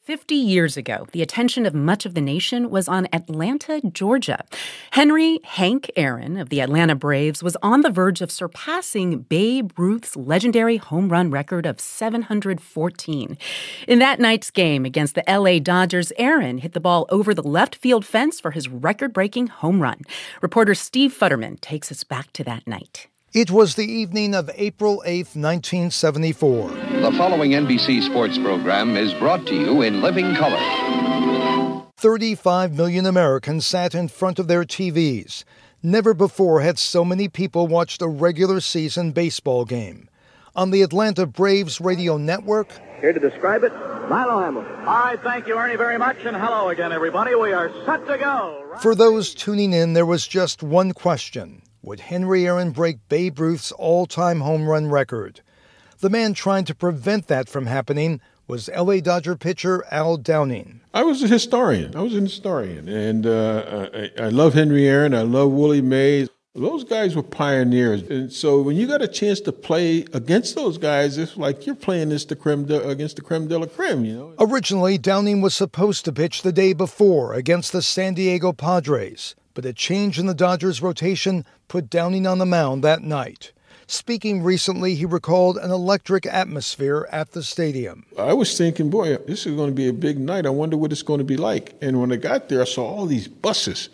50 years ago, the attention of much of the nation was on Atlanta, Georgia. Henry "Hank" Aaron of the Atlanta Braves was on the verge of surpassing Babe Ruth's legendary home run record of 714. In that night's game against the L.A. Dodgers, Aaron hit the ball over the left field fence for his record-breaking home run. Reporter Steve Futterman takes us back to that night. It was the evening of April 8, 1974. The following NBC Sports program is brought to you in living color. 35 million Americans sat in front of their TVs. Never before had so many people watched a regular season baseball game. On the Atlanta Braves radio network, here to describe it, Milo Hamilton. All right, thank you, Ernie, very much, and hello again, everybody. We are set to go. For those tuning in, there was just one question. Would Henry Aaron break Babe Ruth's all-time home run record? The man trying to prevent that from happening was L.A. Dodger pitcher Al Downing. I was an historian, and I love Henry Aaron. I love Willie Mays. Those guys were pioneers, and so when you got a chance to play against those guys, it's like you're playing against the creme de la creme, you know. Originally, Downing was supposed to pitch the day before against the San Diego Padres, but a change in the Dodgers' rotation put Downing on the mound that night. Speaking recently, he recalled an electric atmosphere at the stadium. I was thinking, boy, this is going to be a big night. I wonder what it's going to be like. And when I got there, I saw all these buses.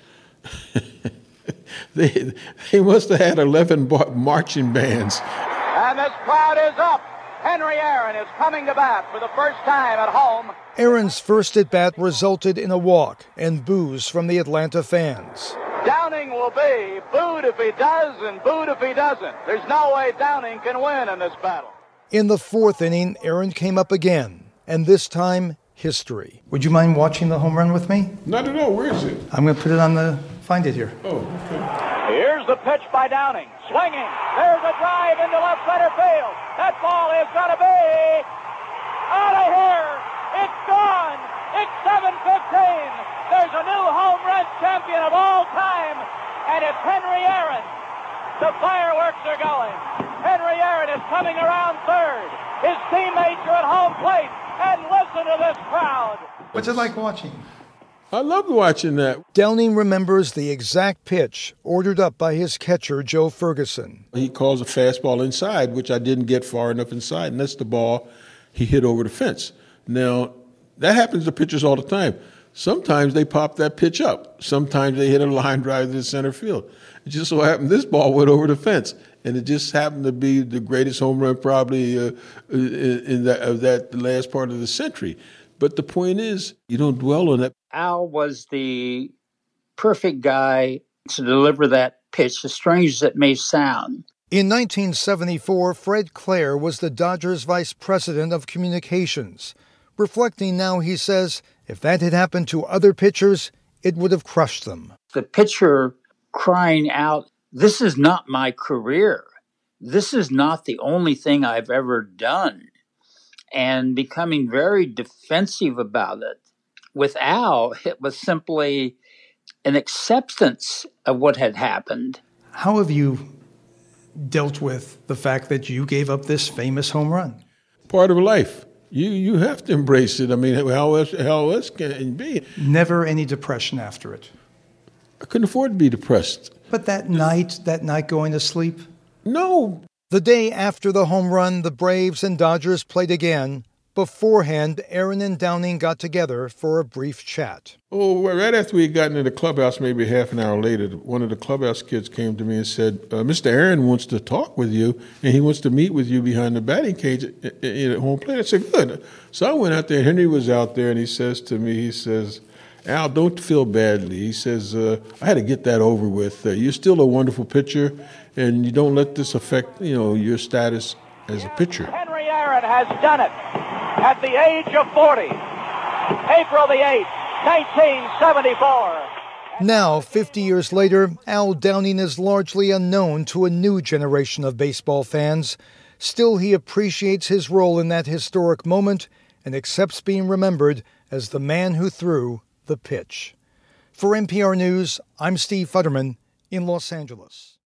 They must have had 11 marching bands. And this crowd is up. Henry Aaron is coming to bat for the first time at home. Aaron's first at-bat resulted in a walk and boos from the Atlanta fans. Downing will be booed if he does and booed if he doesn't. There's no way Downing can win in this battle. In the fourth inning, Aaron came up again, and this time, history. Would you mind watching the home run with me? Not at all. Where is it? I'm going to put it on the... Find it here. Oh, okay. Here's the pitch by Downing. Swinging. There's a drive into left center field. That ball is going to be out of here. It's gone. It's 7:15. There's a new home run champion of all time, and it's Henry Aaron. The fireworks are going. Henry Aaron is coming around third. His teammates are at home plate, and listen to this crowd. What's it like watching? I loved watching that. Downing remembers the exact pitch ordered up by his catcher, Joe Ferguson. He calls a fastball inside, which I didn't get far enough inside, and that's the ball he hit over the fence. Now, that happens to pitchers all the time. Sometimes they pop that pitch up. Sometimes they hit a line drive to the center field. It just so happened this ball went over the fence, and it just happened to be the greatest home run probably in that last part of the century. But the point is, you don't dwell on that. Al was the perfect guy to deliver that pitch, as strange as it may sound. In 1974, Fred Claire was the Dodgers' vice president of communications. Reflecting now, he says, if that had happened to other pitchers, it would have crushed them. The pitcher crying out, "This is not my career. This is not the only thing I've ever done," and becoming very defensive about it. With Al, it was simply an acceptance of what had happened. How have you dealt with the fact that you gave up this famous home run? Part of life. You have to embrace it. I mean, how else can it be? Never any depression after it? I couldn't afford to be depressed. But that night going to sleep? No. The day after the home run, the Braves and Dodgers played again. Beforehand, Aaron and Downing got together for a brief chat. Oh, right after we had gotten in the clubhouse, maybe half an hour later, one of the clubhouse kids came to me and said, Mr. Aaron wants to talk with you, and he wants to meet with you behind the batting cage at home plate. I said, good. So I went out there. Henry was out there, and he says to me, Al, don't feel badly. He says, I had to get that over with. You're still a wonderful pitcher, and you don't let this affect, your status as a pitcher. Henry Aaron has done it at the age of 40. April the 8th, 1974. Now, 50 years later, Al Downing is largely unknown to a new generation of baseball fans. Still, he appreciates his role in that historic moment and accepts being remembered as the man who threw the pitch. For NPR News, I'm Steve Futterman in Los Angeles.